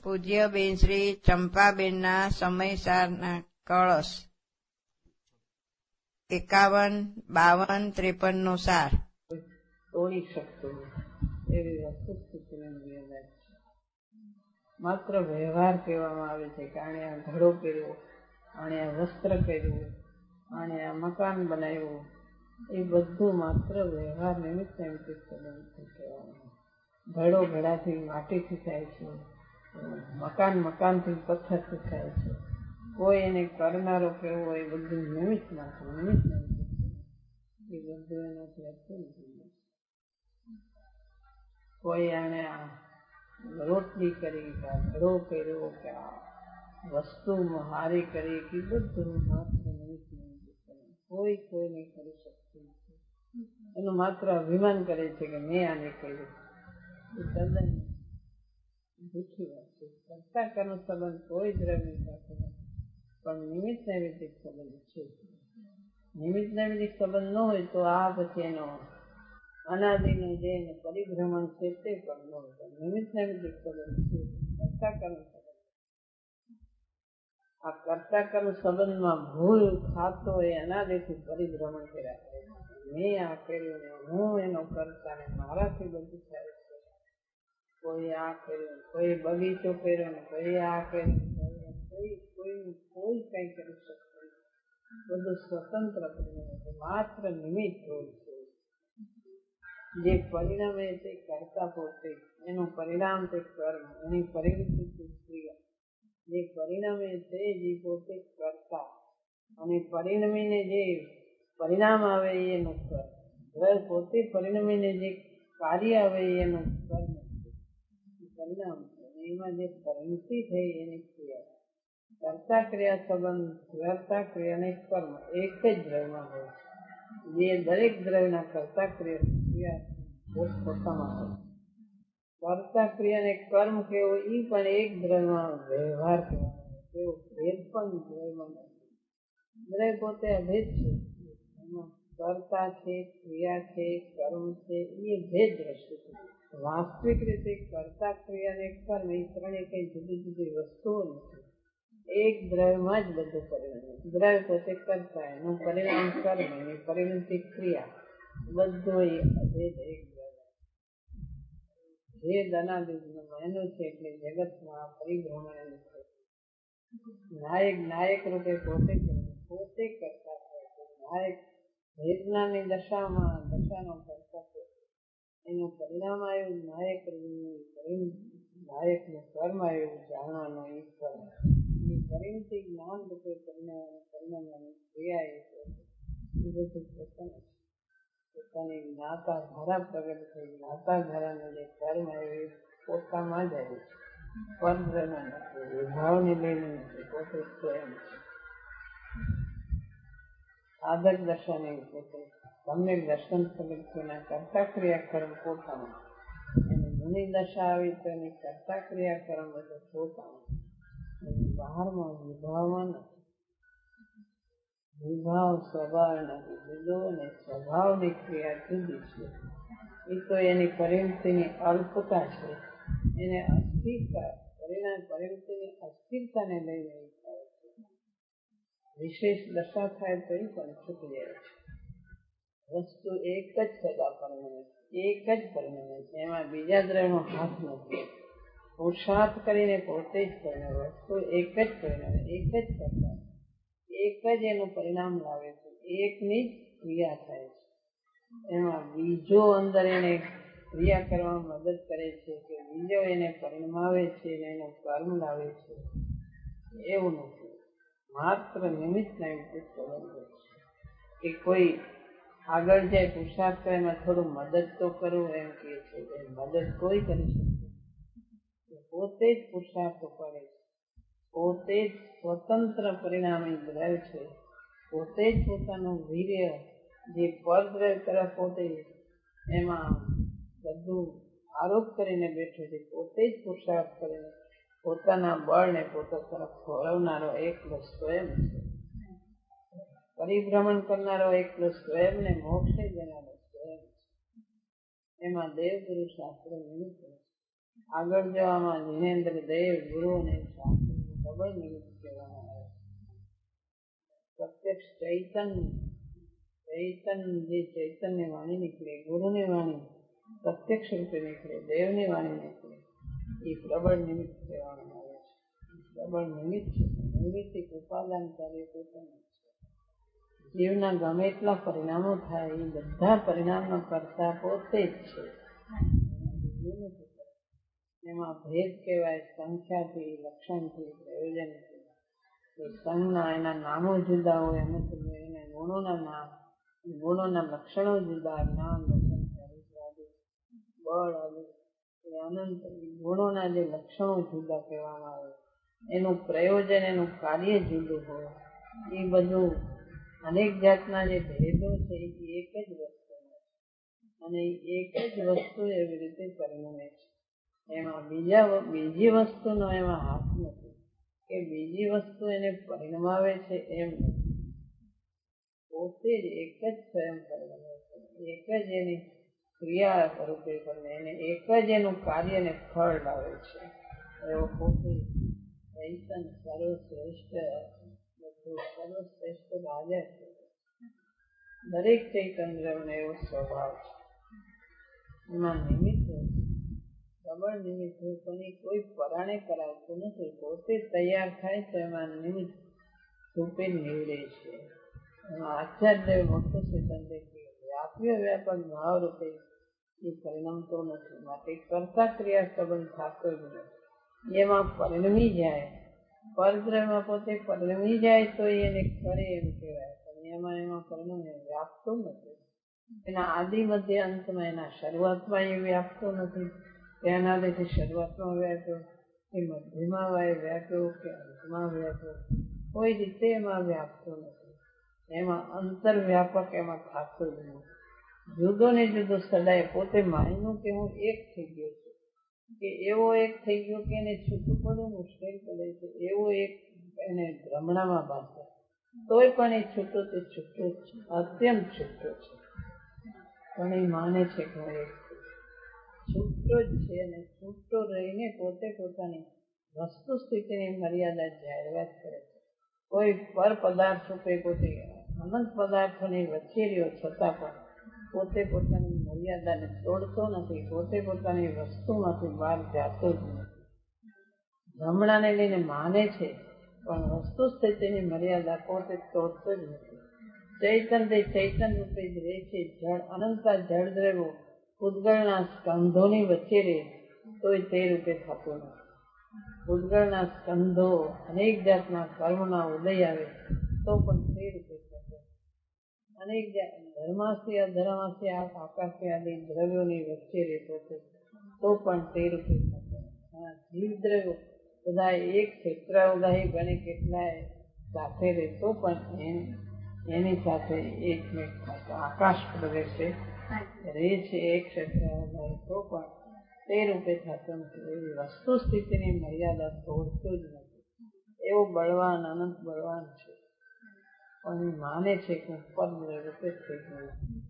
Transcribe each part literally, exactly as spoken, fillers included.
પૂજ્ય બેન શ્રી ચંપાબેનના સમયસારના કળશ એકાવન બાવન ત્રેપન નો સાર તોડી શકતો એવી વસ્તુસ્થિતિને નિર્ણય છે. માત્ર વ્યવહાર કહેવામાં આવે છે કે આણે આ ઘડો કર્યો, આણે આ વસ્ત્ર કર્યું, આણે આ મકાન બનાવ્યું, એ બધું માત્ર વ્યવહાર નિમિત્ત નિમિત્ત સંબંધથી કહેવાનું. ઘડો ઘડાથી માટીથી થાય છે, મકાન મકાનથી પથ્થરથી થાય છે. કોઈ એને કરનારો કેવો હોય એ બધું નિમિત્ત માત્ર નિમિત્ત નિમિત્ત એ બધું એનાથી હતું નથી. કોઈ આને આ રોટલી કરી કે આ ઘડો કર્યો કે આ વસ્તુ હારી કરી કે બધું માત્ર નિમિત્ત નિમિત્ત કોઈ કોઈ નહીં કરી શકતું નથી. એનું માત્ર અભિમાન કરે છે કે મેં આને કર્યું. એ તદ્દન દુઃખી વાત છે. કરતા કર્મ સંબંધ કોઈ દ્રવ્ય સાથે નથી, પણ નિમિત્ત નૈમિત્તિક સંબંધ છે. નિમિત્ત નૈમિત્તિક સંબંધ ન હોય તો આ પછી એનો અનાદિનું જે પરિભ્રમણ છે તે પણ ન હોય. નિમિત્ત નૈમિત્તિક સંબંધ છે કરતા કર્મ સંબંધ. આ કરતા કર્મ સંબંધમાં ભૂલ ખાતો એ અનાદિથી પરિભ્રમણ કર્યા કરે. મેં આ કર્યું ને હું એનો કરતા ને મારાથી બધું થાય છે. કોઈ આ કર્યું, કોઈ બગીચો કર્યો ને કોઈ આ કર્યું, કોઈ કોઈ કોઈ કઈ કરી શકતું. બધું સ્વતંત્ર માત્ર નિમિત્ત હોય છે. જે પરિણામે તે કરતા પોતે, એનું પરિણામ તે કર્મ, એની પરિવૃત્તિ ક્રિયા. જે પરિણામે તે જે પોતે કરતા અને પરિણમીને જે પરિણામ આવે એનું કર્મ. પોતે પરિણમીને જે કાર્ય આવે એનું કર્મ પરિણામ છે. એમાં જે પરિણતિ થઈ એની ક્રિયા. કરતા ક્રિયા સંબંધ કરતા ક્રિયા અને કર્મ એક જ દ્રવ્યમાં હોય છે. જે દરેક દ્રવ્યના કરતા ક્રિયા પોતામાં હોય. કરતા ક્રિયા અને કર્મ કેવો એ પણ એક દ્રવ્યમાં વ્યવહાર કહેવાનો. કેવો ભેદ પણ દ્રવ્યમાં નથી. દ્રવ્ય પોતે અભેદ છે. એમાં કરતા છે, ક્રિયા છે, કર્મ છે, એ ભેદ દ્રષ્ટિ છે. વાસ્તવિક રીતે કરતા ક્રિયા અને કર્મ એ ત્રણે કઈ જુદી જુદી વસ્તુઓ નથી. એક દ્રવ્યમાં જ બધું પરિણામ. દ્રવ્ય પોતે કરતા, એનું પરિણામ કર્મ, એની પરિણતિ ક્રિયા, બધું એ અભેદ એક દ્રવ્ય. ભેદ અનાદિનું એનું છે એટલે જગતમાં પરિભ્રમણ છે. નાયક નાયક રૂપે પોતે પોતે કરતા નાયક ભેદનાની દશામાં દશાનો કરતા એનું પરિણામ આવ્યું નાયક નાયકનું કર્મ આવ્યું જાણવાનું એ કર્મ. એની પરિણતિ જ્ઞાન રૂપે પરિણામવાની ક્રિયા એ બધું પોતાનું પોતાની જ્ઞાતા ધારા પ્રગટ થઈ. જ્ઞાતા ધારાનું જે કર્મ આવ્યું એ પોતામાં જ આવ્યું છે. પરદ્રવ્યમાં નથી, વિભાવને લઈને નથી, પોતે સ્વયં છે. સાધક દર્શન એ પોતે સમ્યક દર્શન પ્રગતિના કરતા ક્રિયા કર્મ પોતાનું. એની જૂની દશા આવી તો એની કરતા ક્રિયા કર્મ બધું પોતાનું. બહારમાં વિભાવમાં નથી. વિભાવ સ્વભાવ નથી જુદો અને સ્વભાવની ક્રિયા જુદી છે. એ તો એની પરિણતિની અલ્પતા છે. એને અસ્થિરતા પરિણામ પરિણતિની અસ્થિરતાને લઈને થાય છે. વિશેષ દશા થાય તો એ પણ છૂટી જાય છે. વસ્તુ એક જ સદા પરિણમે છે, એક જ પરિણમે છે. એમાં બીજા દ્રવ્યનો હાથ નથી. પુરુષાર્થ કરીને પોતે જ પરિણમે. વસ્તુ એક જ પરિણમે, એક જ કરતા, એક જ એનું પરિણામ લાવે છે. એકની જ ક્રિયા થાય છે. એમાં બીજો અંદર એને ક્રિયા કરવામાં મદદ કરે છે કે બીજો એને પરિણમાવે છે અને એનું કર્મ લાવે છે, એવું નથી. માત્ર નિમિત્ત નૈમિત્તિક સંબંધ છે. કે કોઈ આગળ જાય પુરુષાર્થ કરે એમાં થોડું મદદ તો કરવું એમ કે છે. મદદ કોઈ કરી શકે. પોતે જ પુરુષાર્થ કરે છે. પોતે જ સ્વતંત્ર પરિણામી દ્રવ્ય છે. પોતે જ પોતાનું વીર્ય જે પરદ્રવ્ય તરફ પોતે એમાં બધું આરોપ કરીને બેઠો છે. પોતે જ પુરુષાર્થ કરીને પોતાના બળને પોતા તરફ વળવનારો એકલો સ્વયં છે. પરિભ્રમણ કરનારો એકલો સ્વયં ને મોક્ષે દેનારો સ્વયં છે. એમાં દેવગુરુ શાસ્ત્ર નિમિત્ત છે. આગળ જવામાં જીનેન્દ્ર દેવ ગુરુ અને શાસ્ત્રનું પ્રબળ નિમિત્ત કહેવામાં આવે છે. પ્રત્યક્ષ ચૈતન ચૈતન જે ચૈતન્ય વાણી નીકળે, ગુરુની વાણી પ્રત્યક્ષ રૂપે નીકળે, દેવની વાણી નીકળે, એ પ્રબળ નિમિત્ત કહેવામાં આવે છે. પ્રબળ નિમિત્ત છે. નિમિત્તિક ઉપાદાન કાર્ય પોતાનું છે. જીવના ગમે એટલા પરિણામો થાય એ બધા પરિણામનો કરતા પોતે જ છે. એમાં ભેદ કહેવાય સંખ્યાથી, લક્ષણથી, પ્રયોજનથી. એ સંજ્ઞા એના નામો જુદા હોય, અમુક એના ગુણોના નામ, ગુણોના લક્ષણો જુદા, જ્ઞાન, દર્શન, ચારિત્ર્ય, બળ આદિ એ અનંત ગુણોના જે લક્ષણો જુદા કહેવામાં આવે, એનું પ્રયોજન, એનું કાર્ય જુદું હોય. એ બધું અનેક જાતના જે ભેદો છે એ એક જ વસ્તુ અને એક જ વસ્તુ એવી રીતે પરિણમે છે. એમાં બીજા બીજી વસ્તુનો એમાં હાથ નથી કે બીજી વસ્તુ એને પરિણમાવે છે, એમ નથી. પોતે જ એક જ સ્વયં પરિણમે છે, એક જ એની ક્રિયા રૂપે કરીને એને એક જ એનું કાર્યને ફળ લાવે છે. એવો પોતે ચૈતન સર્વશ્રેષ્ઠ બધું સર્વશ્રેષ્ઠ રાજા છે. દરેક ચૈતન્યનો એવો સ્વભાવ છે. એમાં નિમિત્ત પ્રબળ નિમિત્ત હોય પણ એ કોઈ પરાણે કરાવતું નથી. પોતે તૈયાર થાય તો એમાં નિમિત્ત રૂપે નીવડે છે. એમાં આચાર્ય મોટો સિદ્ધાંત વ્યાપ્ય વ્યાપક ભાવ રૂપે એ પરિણમતો નથી. માટે કરતા ક્રિયા સંબંધ થતો જ નથી. એમાં પરિણમી જાય, પરદ્રવ્યમાં પોતે પરિણમી જાય તો એને કરે એમ કહેવાય. પણ એમાં એમાં પરિણમે વ્યાપતો નથી. એના આદિ મધ્ય અંતમાં, એના શરૂઆતમાં એ વ્યાપતો નથી. તેના લીધે શરૂઆતમાં વ્યાપ્યો કે મધ્યમાં વ્યાપ્યો કે અંતમાં વ્યાપ્યો, કોઈ રીતે એમાં વ્યાપતો નથી. એમાં અંતર વ્યાપક એમાં થતો જ નથી. જુદો ને જુદો સદાય પોતે માયનું કે હું એક થઈ ગયો છું, કે એવો એક થઈ ગયો કે એને છૂટું પડવું મુશ્કેલ પડે છે, એવો એક એને ભ્રમણામાં બાંધે તોય પણ એ છૂટો તે છૂટો જ છે, અત્યંત છૂટો છે. પણ એ માને છે કે હું એક છૂટો જ છે અને છૂટો રહીને પોતે પોતાની વસ્તુ સ્થિતિની મર્યાદા જાહેરાત કરે છે. કોઈ પર પદાર્થ રૂપે પોતે અનંત પદાર્થોની વચ્ચે રહ્યો છતાં પણ પોતે પોતાની મર્યાદાને તોડતો નથી. પોતે પોતાની વસ્તુમાંથી બહાર જાતો જ નથી. ભ્રમણાને લઈને માને છે પણ વસ્તુ સ્થિતિની મર્યાદા પોતે તોડતો જ નથી. ચૈતન તે ચૈતન રૂપે જ રહે છે. જળ અનંતા જળ દ્રવ્યો પૂતગળના સ્કંધોની વચ્ચે રહે તોય તે રૂપે થતું નથી. પૂતગળના સ્કંધો અનેક જાતના કર્મના ઉદય આવે તો પણ તે રૂપે થતો. અનેક ધર્માસી અધર્માસી આકાશી આદિ દ્રવ્યોની વચ્ચે રહેતો છે તો પણ તે રૂપે થતો. જીવ દ્રવ્યો બધા એક ક્ષેત્રાવગાહી બને કેટલાય સાથે રહે તો પણ એની સાથે એકમેક થતો. આકાશ પ્રદેશે રહે છે એક ક્ષેત્રાવગાહી તો પણ તે રૂપે થતો નથી. એવી વસ્તુ સ્થિતિની મર્યાદા તોડતો જ નથી. એવો બળવાન અનંત બળવાન છે પણ એ માને છે કે પર રૂપે થઈ ગયું.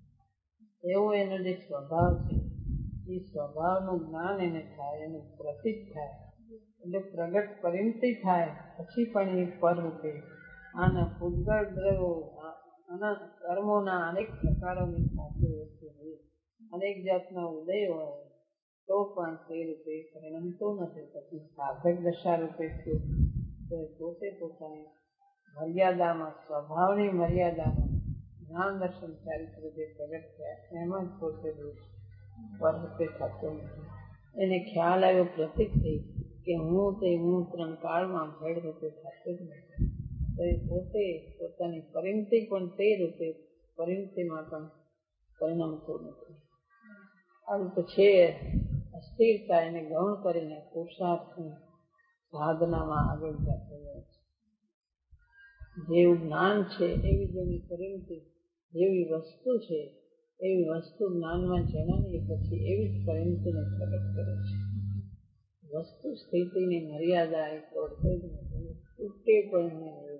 એવો એનો જે સ્વભાવ છે એ સ્વભાવનું જ્ઞાન એને થાય, એનું પ્રતીત થાય, એટલે પ્રગટ પરિણતિ થાય પછી પણ એ પર રૂપે આના પૂતગળ દ્રવ્યો કર્મોના અનેક પ્રકારોની સાથે વચ્ચે હોય, અનેક જાતના ઉદય હોય તો પણ તે રૂપે પરિણમતો નથી. પછી સાધક દશા રૂપે થયું તો પોતે પોતાની મર્યાદામાં, સ્વભાવની મર્યાદામાં જ્ઞાન દર્શન ચારિત્ર જે પ્રગટ થયા એમાં જ પોતે પર રૂપે થતો નથી. એને ખ્યાલ આવ્યો, પ્રતીક થઈ કે હું તે હું ત્રણ કાળમાં ભેળ રૂપે થતો જ નથી. તો એ પોતે પોતાની પરિણતિ પણ તે રૂપે પરિણતિમાં પણ પરિણમતો નથી. આવી તો છે અસ્થિરતા એને ગૌણ કરીને પુરુષાર્થની સાધનામાં આગળ જતો હોય છે. જેવું જ્ઞાન છે એવી જેની પરિણતિ, જેવી વસ્તુ છે એવી વસ્તુ જ્ઞાનમાં જણાવીએ પછી એવી જ પરિણતિને પ્રગટ કરે છે. વસ્તુ સ્થિતિની મર્યાદા એ તોડતો જ નથી, તૂટે પણ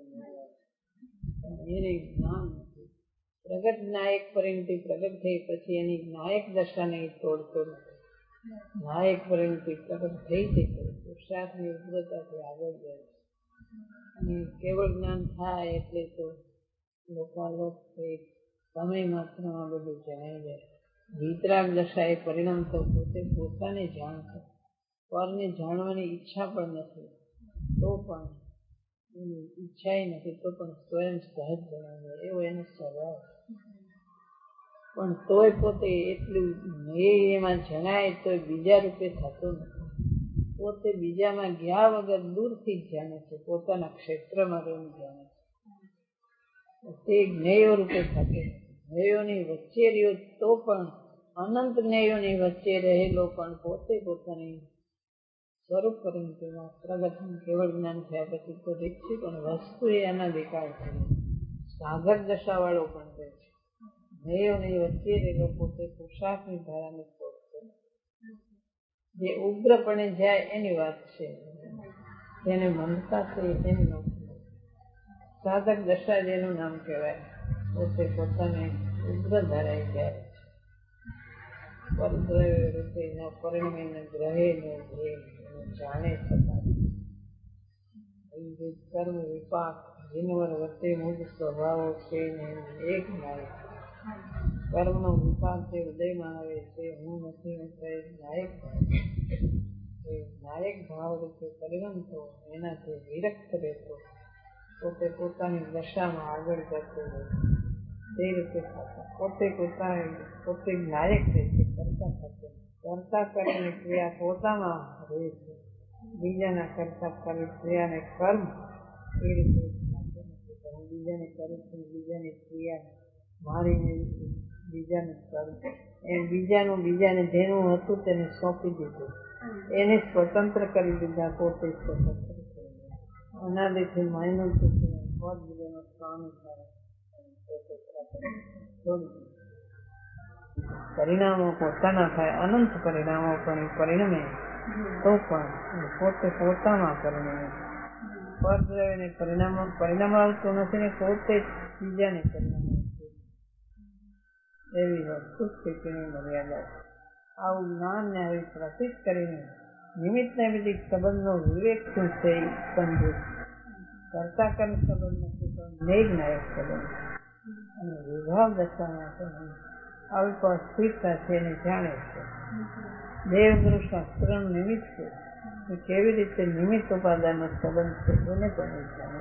એને જ્ઞાન નથી. પ્રગટ નાયક પરિણતિ પ્રગટ થઈ પછી એની નાયક દશાને એ તોડતો નથી. નાયક પરિણતિ પ્રગટ થઈ છે પુરુષાર્થની ઉગ્રતાથી આગળ જાય છે અને કેવળ જ્ઞાન થાય એટલે તો લોકાલોક સમય માત્રમાં બધું જણાઈ જાય. વિતરાગ દશા એ પરિણામ તો પોતે પોતાને જાણશે, પરને જાણવાની ઈચ્છા પણ નથી તો પણ ઈચ્છા નથી તો પણ સ્વયં સહજ જણાવે એવો એનો સ્વભાવ. પણ તોય પોતે એટલું એમાં જણાય તો બીજા રૂપે થતો નથી. પોતે બીજામાં ગયા વગર દૂરથી જ જાણે છે, પોતાના ક્ષેત્રમાં રહીને જાણે છે. તે જ્ઞેયો રૂપે થતો નથી. જ્ઞેયોની વચ્ચે રહ્યો તો પણ અનંત જ્ઞેયોની વચ્ચે રહેલો પણ પોતે પોતાની સ્વરૂપ પરિણતિમાં પ્રગટ કેવળ જ્ઞાન થયા પછી તો રીત છે, પણ વસ્તુ એ અનાદિકાળ છે. સાગર દશા વાળો પણ રહે છે. જ્ઞેયોની વચ્ચે રહેલો પોતે પુરુષાર્થની ધારાને છોડતો જે ઉગ્રપણે જાય એની વાત છે, જેને મમતા છે એની નથી. સાધક દશા જેનું નામ કહેવાય પોતે પોતાને ઉગ્ર ધારાએ જાય છે. પરદ્રવ્ય રૂપે ન પરિણમે ન ગ્રહે ન ધ્યેય જાણે છતાં કર્મ વિપાક જીનવર વચ્ચે મૂળ સ્વભાવો છે ને એક નાયક કર્મનો વિપાક જે ઉદયમાં આવે છે હું નથી નાયક નાયક ભાવ રૂપે પરિણમતો એનાથી વિરક્ત રહેતો પોતે પોતાની દશામાં આગળ જતો હોય તે રીતે પોતે પોતાની પોતે નાયક રહે છે, કરતા થતો કરતા કરીને ક્રિયા પોતામાં રહે છે. બીજાના કરતા કરી ક્રિયાને કર્મ એ રીતે હું બીજાને કરું છું, બીજાની ક્રિયા મારીને બીજાને કરું એમ બીજાનું બીજાને જેનું હતું તેને સોંપી દીધું, એને સ્વતંત્ર કરી દીધા, પોતે સ્વતંત્ર કરી અનાદિથી માયનો બીજાનો સ્વામી થાય. પરિણામો પોતાના થાય, અનંત પરિણામો પણ પરિણમે તો પણ પોતે પોતામાં પરિણમે. પરદ્રવ્યને પરિણામ પરિણામ આવતું નથી ને પોતે બીજાને પરિણામ આવતું એવી વસ્તુ સ્થિતિની મર્યાદા. આવું જ્ઞાન ને આવી પ્રસિદ્ધ કરીને નિમિત્તને વિધિ સંબંધનો વિવેક શું છે એ સમજે. કરતા કર્મ સંબંધ નથી પણ નિર્ણાયક સંબંધ અને વિભાવ દશામાં પણ અલ્પ સ્થિરતા છે એને જાણે છે. દેવગુરુ શાસ્ત્રનું નિમિત્ત છે એ કેવી રીતે નિમિત્ત ઉપાદાનનો સંબંધ છે એને પણ જાણે.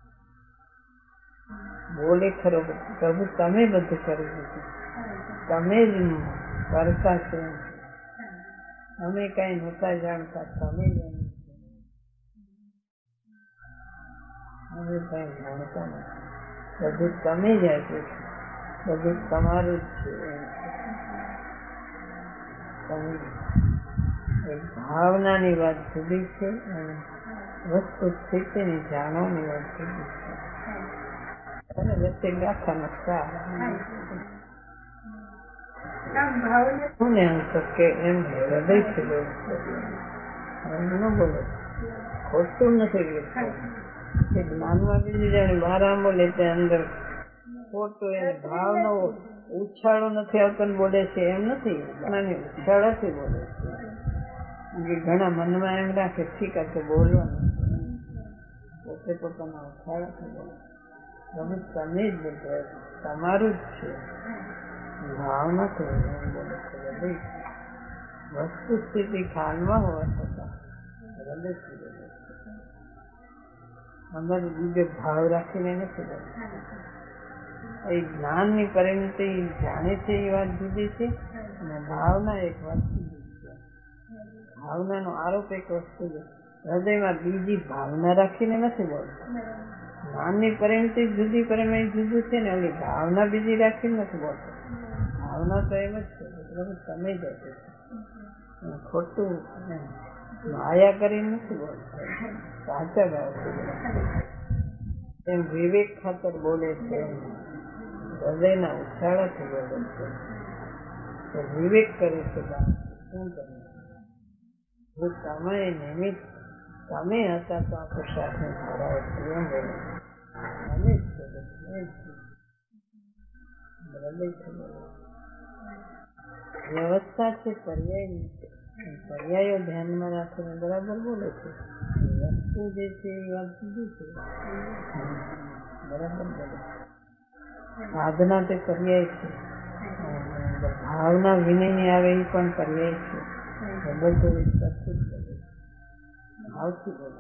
બોલે ખરો પ્રભુ તમે બધું કરી દીધું, તમે જ કરતા છો, અમે કઈ નહોતા જાણતા, તમે જાણો છો, અમે કઈ જાણતા નથી, બધું તમે જ આપ્યું છે, બધું તમારું જ છે. ભાવનાની વાત જુદી છે અને વસ્તુ સ્થિતિની જાણવાની વાત જુદી છે અને વચ્ચે ગાથા નકશા એમ કે એમ હૃદયથી બોલું ન બોલો ખોટું નથી. જ્ઞાનમાં બીજી જાણે બહાર આમ બોલે તે અંદર ખોટું એને ભાવનો ઉછાળો નથી આવતો બોલે છે એમ નથી, ઉછાળાથી બોલે છે. ઘણા મનમાં એમ રાખે ઠીક છે બોલવાનું, પોતે પોતાના ઉછાળાથી બોલે. તમે તમે જ બોલે તમારું જ છે, ભાવના તો એમ બોલે છે. હૃદય વસ્તુ સ્થિતિ ખાનમાં હોવા છતાં હૃદયથી બોલે છે. અંદર બીજો ભાવ રાખીને નથી બોલતું. એ જ્ઞાનની પરિણતિ જાણે છે એ વાત જુદી છે અને ભાવના એક વાત જુદી છે. ભાવનાનો આરોપ એક વસ્તુ છે, હૃદયમાં બીજી ભાવના રાખીને નથી બોલતું. જ્ઞાનની પરિણતિ જુદી પરિણય જુદું છે ને ઓલી ભાવના બીજી રાખીને નથી બોલતું. ભાવના તો એમ જ છે તમે જ છો, ખોટું માયા કરીને નથી બોલતું, સાચા ભાવથી બોલે. એમ વિવેક ખાતર બોલે છે, હૃદયના ઉછાળાથી બોલે છે. વિવેક કરે છે શું કરે જો તમે નિમિત્ત તમે હતા તો આ પુરુષાર્થને ધારાઓ એમ બોલે તમે જ હૃદયથી બોલે. વ્યવસ્થા છે પર્યાયની, પર્યાયો ધ્યાનમાં રાખીને બરાબર બોલે છે. વસ્તુ જે છે એ વાત જુદી છે, બરાબર બોલે. સાધના તે પર્યાય છે, ભાવના વિનયની આવે એ પણ પર્યાય છે. બધું પ્રસ્તુત કરે ભાવથી બોલે.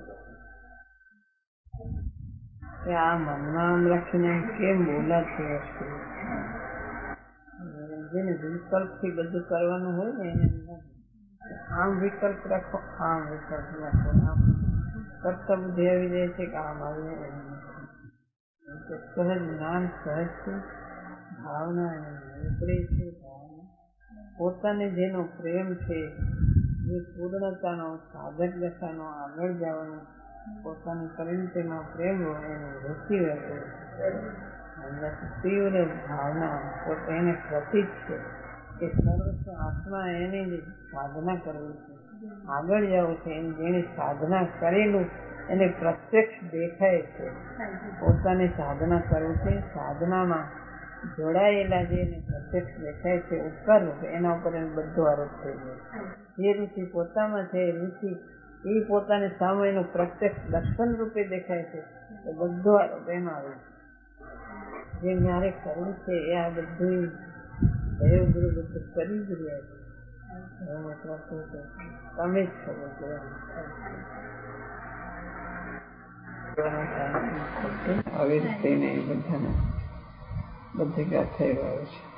આ મનમાં આમ રાખીને કેમ બોલાશે વસ્તુ, જેને વિકલ્પથી બધું કરવાનું હોય ને એને આમ વિકલ્પ રાખો, આમ વિકલ્પ રાખો, આમ કરતા બુદ્ધિ આવી જાય છે કે આમ આવે. સહજ જ્ઞાન સહજ છે, ભાવના ઉપરે છે. ભાવના પોતાને જેનો પ્રેમ છે, જે પૂર્ણતાનો સાધક દશાનો આગળ જવાનો પોતાની પરિણતિનો પ્રેમ હોય એને રુચિ રહે. તીવ્ર ભાવના પોતે એને પ્રતીક છે કે સર્વસ્વ આત્મા એની સાધના કરવી છે, આગળ જવું છે. એની જેની સાધના કરેલું એને પ્રત્યક્ષ દેખાય છે. પોતાની સાધના કરવું છે, સાધનામાં જોડાયેલા જે એને પ્રત્યક્ષ દેખાય છે ઉપકાર રૂપે, એના ઉપર એને બધો આરોપ થઈ જાય. જે રુચિ પોતામાં છે એ રુચિ એ પોતાની સામેનું પ્રત્યક્ષ દર્શન રૂપે દેખાય છે, તો બધો આરોપ એમાં આવે છે. જે મારે કરવું છે એ આ બધું દૈવ ગુરુ બધું કરી જ રહ્યા છે. તમે જ ખબર પડે આવી રીતે નહીં બધાને બધી ગાથા એવા આવે છે.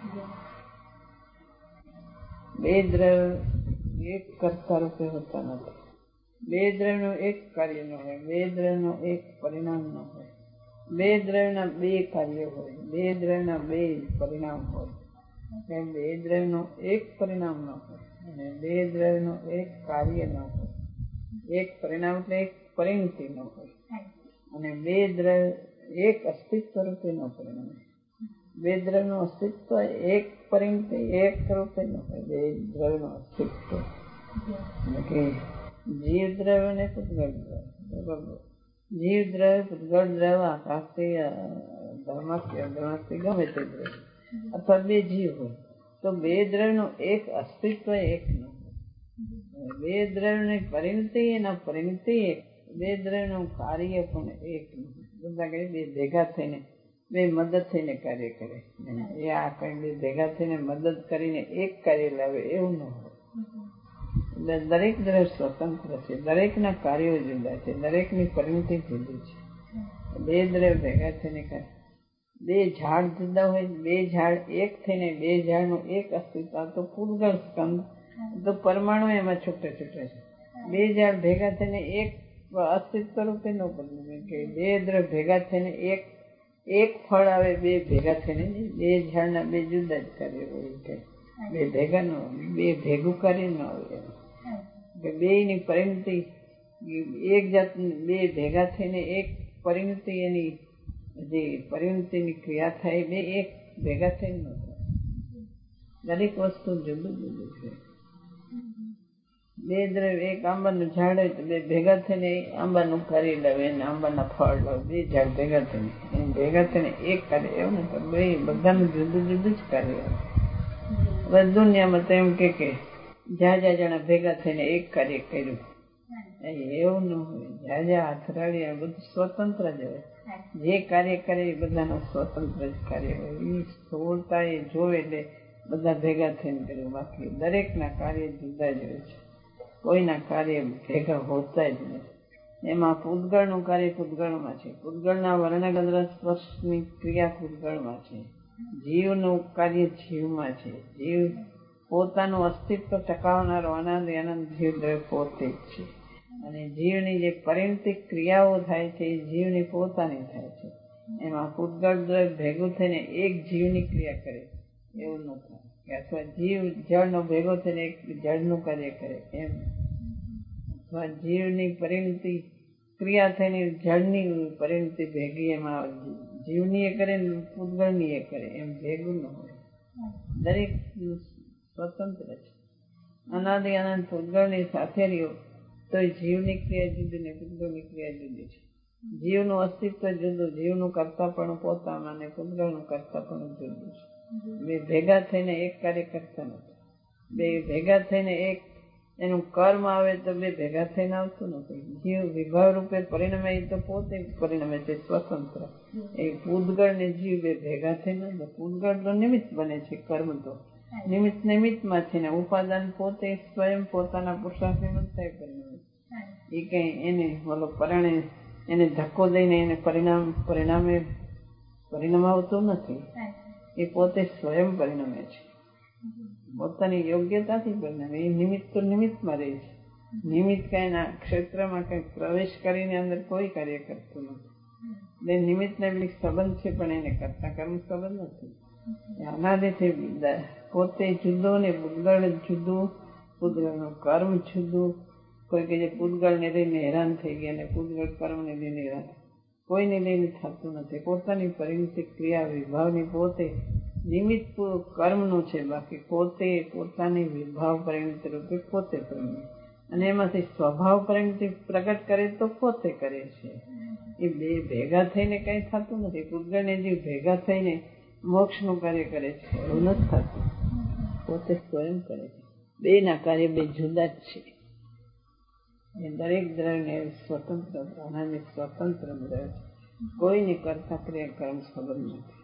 બે દ્રવ્ય એક કરતા રૂપે હોતા નથી. બે દ્રવ્યનું એક કાર્ય ન હોય, બે દ્રવ્યનું એક પરિણામ ન હોય. બે દ્રવ્યના બે કાર્ય હોય, બે દ્રવ્યના બે પરિણામ હોય. બે દ્રવ્યનું એક પરિણામ ન હોય અને બે દ્રવ્યનું એક કાર્ય ન હોય. એક પરિણામ એટલે એક પરિણતિ ન હોય અને બે દ્રવ્ય એક અસ્તિત્વ રૂપે ન પરિણામ. બે દ્રવ્યનું અસ્તિત્વ એક પરિણતિ એક રૂપે ન હોય. બે દ્રવ્યનું અસ્તિત્વ જીવ દ્રવ્ય અને પૂતગળ દ્રવ્ય. જીવ દ્રવ્ય, પૂતગળ દ્રવ્ય, આકાશથી ધર્માસ્થી અધર્માસ્થી ગમે તે દ્રવ્ય અથવા બે જીવ હોય તો બે દ્રવ્યનું એક અસ્તિત્વ એક ન હોય. બે દ્રવ્યની પરિણતિ એના પરિણતિ એક, બે દ્રવ્યનું કાર્ય પણ એક ન હોય. બધા કઈ બે ભેગા થઈને બે મદદ થઈને કાર્ય કરે. એ આ કઈ બે ભેગા થઈને મદદ કરીને એક કાર્ય લાવે એવું ન હોય. એટલે દરેક દ્રવ્ય સ્વતંત્ર છે, દરેકના કાર્યો જુદા છે, દરેકની પરિણતિ જુદી છે. બે દ્રવ્ય ભેગા થઈને કરે. બે ઝાડ જુદા હોય, બે ઝાડ એક થઈને બે ઝાડનું એક અસ્તિત્વ તો પૂતગળ સ્કંદ તો પરમાણુ એમાં છૂટે છૂટે છે. બે ઝાડ ભેગા થઈને એક અસ્તિત્વ રૂપે ન બદલે કે બે દ્રવ્ય ભેગા થઈને એક એક ફળ આવે. બે ભેગા થઈને બે ઝાડના બે જુદા જ કાર્ય હોય કે બે ભેગા ન બે ભેગું કાર્ય ન આવે. બે ની પરિણતિ એક જાત, બે ભેગા થઈને એક પરિણતિ એની જે પરિણતિની ક્રિયા થાય બે એક ભેગા થઈને ન થાય. દરેક વસ્તુ જુદું જુદું છે. બે દ્રવ્ય એક આંબાનું ઝાડ હોય તો બે ભેગા થઈને આંબાનું કાર્ય લાવે અને આંબાના ફળ લાવે. બે ઝાડ ભેગા થઈને એમ ભેગા થઈને એક કાર્ય એવું નથી. બે બધાનું જુદું જુદું જ કાર્ય. હવે દુનિયામાં તો એમ કે જ્યાં જ્યાં જણા ભેગા થઈને એક કાર્ય કર્યું એવું ન હોય. જ્યાં જ્યાં અથડાડી બધું સ્વતંત્ર જ હોય. જે કાર્ય કરે એ બધાનું સ્વતંત્ર જ કાર્ય હોય. એ સ્થૂળતા એ જોવે એટલે બધા ભેગા થઈને કર્યું. બાકી દરેકના કાર્ય જુદા જ હોય છે. કોઈના કાર્ય ભેગા હોતા જ નથી. એમાં પૂતગળનું કાર્ય પૂતગળમાં છે, પૂતગળના વર્ણગંધ્ર સ્પર્શની ક્રિયા પૂતગળમાં છે, જીવનું કાર્ય જીવમાં છે. જીવ પોતાનું અસ્તિત્વ ટકાવનારો અનાદિ અનંત જીવ દ્રવ્ય પોતે જ છે અને જીવની જે પરિણતિ ક્રિયાઓ થાય છે એ જીવની પોતાની થાય છે. એમાં પૂતગળ દ્રવ્ય ભેગું થઈને એક જીવની ક્રિયા કરે એવું ન થાય. અથવા જીવ જળનો ભેગો થઈને એક જળનું કાર્ય કરે એમ, અથવા જીવની પરિણતિ ક્રિયા થઈને જળની પરિણતિ ભેગી એમાં જીવની એ કરે ને પૂતગળની એ કરે એમ ભેગું ન હોય. દરેક સ્વતંત્ર છે. અનાદિ અનંત પૂતગળની સાથે રહ્યો તો જીવની ક્રિયા જુદી ને પૂતગળની ક્રિયા જુદી છે. જીવનું અસ્તિત્વ જુદું, જીવનું કરતાપણું પોતામાં અને પૂતગળનું કરતાપણું જુદું છે. બે ભેગા થઈને એક કાર્ય કરતા નથી. બે ભેગા થઈને એક એનું કર્મ આવે તો બે ભેગા થઈને આવતું નથી. જીવ વિભાવ રૂપે પરિણમે એ તો પોતે પરિણમે છે સ્વતંત્ર. એ પૂતગળ ને જીવ બે ભેગા થઈને, પૂતગળ તો નિમિત્ત બને છે, કર્મ તો નિમિત્ત નિમિત્તમાં છે ને ઉપાદાન પોતે સ્વયં પોતાના પુરુષાર્થ નિમિત્ત પરિણમે. એ કઈ એને બોલો પરણે એને ધક્કો દઈને એને પરિણામ પરિણામે પરિણામ આવતું નથી. એ પોતે સ્વયં પરિણમે છે, પોતાની યોગ્યતાથી પરિણામે. એ નિમિત્ત તો નિમિત્તમાં રહે છે. નિમિત્ત કઈ ના ક્ષેત્રમાં કઈ પ્રવેશ કરીને અંદર કોઈ કાર્ય કરતું નથી. એટલે નિમિત્ત ને બી સંબંધ છે, પણ એને કરતા કર્મ સંબંધ નથી. અનાદિથી પોતે જુદો ને પૂતગળ જુદું, પૂતગળનું કર્મ જુદું. કોઈ કે જે પૂતગળ ને લઈને હેરાન થઈ ગયા ને પૂતગળ કર્મ ને લઈને હેરાન, કોઈને લઈને થતું નથી. પોતાની પરિણતિ ક્રિયા વિભાવની પોતે નિમિત્ત કર્મનું છે, બાકી પોતે પોતાની વિભાવ પરિણતિ રૂપે પોતે પરિણમે. અને એમાંથી સ્વભાવ પરિણતિ પ્રગટ કરે તો પોતે કરે છે. એ બે ભેગા થઈને કઈ થતું નથી. પૂતગળ ને જીવ ભેગા થઈને મોક્ષનું કાર્ય કરે છે, એવું નથી થતું. પોતે સ્વયં કરે છે. બે ના કાર્ય બે જુદા જ છે. એ દરેક દ્રવ્યને સ્વતંત્ર અનાદિ સ્વતંત્ર દ્રવ્ય છે. કોઈને કરતા ક્રિયા કર્મ સંબંધ નથી.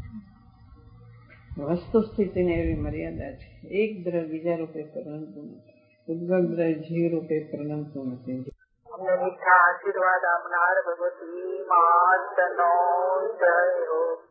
વસ્તુ સ્થિતિને એવી મર્યાદા છે. એક દ્રવ્ય બીજા રૂપે પરિણમતું નથી. પૂતગળ દ્રવ્ય જીવ રૂપે પરિણમતું નથી. અમને મીઠા આશીર્વાદ આપનાર ભગવતી માતનો જય હો.